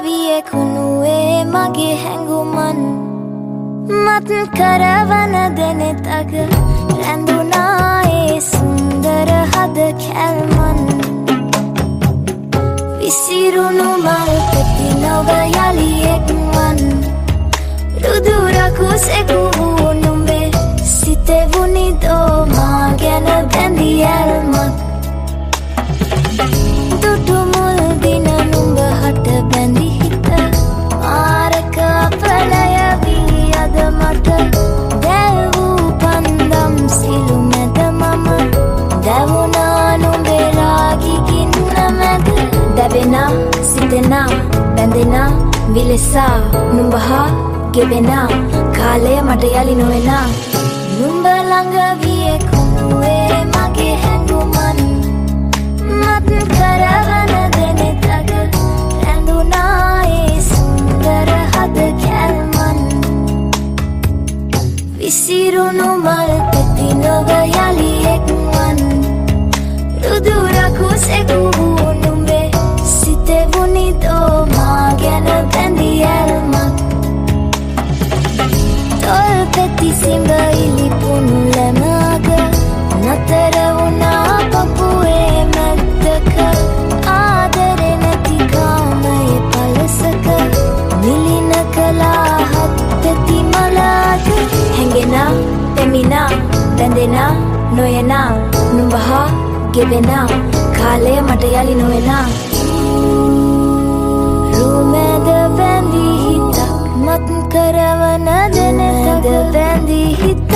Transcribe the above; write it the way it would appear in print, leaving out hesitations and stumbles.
විය කුණුවේ මගේ හැඟුමන් මත් කරවන දෙනෙතක රැඳුනා ඒ සුන්දර හද කැල්මන් විසිරුණු මල් පෙති නොව යලි එක්වන් රුදුරකුසෙකු වූ නුඹේ සිතෙවුනි දෝ මා ගැන බැඳි ඇල්මක් දුටු මුල් දින නුඹ හට බැඳි හිත මාරක අපලය වී අද මට දැල් වූ පන්දම් සිලු මැද මම දැවුනා නුඹේ රාගි ගින්න මැද දැවෙනා සිතෙනා බැඳෙනා විලසා නුඹ හා ගෙවෙනා කාලය මට යලි නොවෙනා නුඹ ළඟ විය කුණුවේ මගේ හැඟුමන් මත් කරවන දෙනෙතක රැඳුනා ඒ සුන්දර හද කැල්මන් විසිරුණු මල් පෙති නොව යලි එක්වන් රුදුරකුසෙකු වූ නුඹේ සිතෙවුනි දෝ මා ගැන බැඳි ඇල්මක් තොල් පෙති සිඹ ඉලිපුණු ලැමග නතර වුණා පපුවේ මැද්දක ආදරෙ නැති කාමයේ පලසක මිලින කලා හත් පෙති මලක හැඟෙනා පෙමිනා බැඳෙනා නොයනා නුඹ හා ගෙවෙනා කාලය මට යලි නොවෙනා රුමැද බැඳි හිතක් මත් කරවන දෙනෙතක බැඳි හිත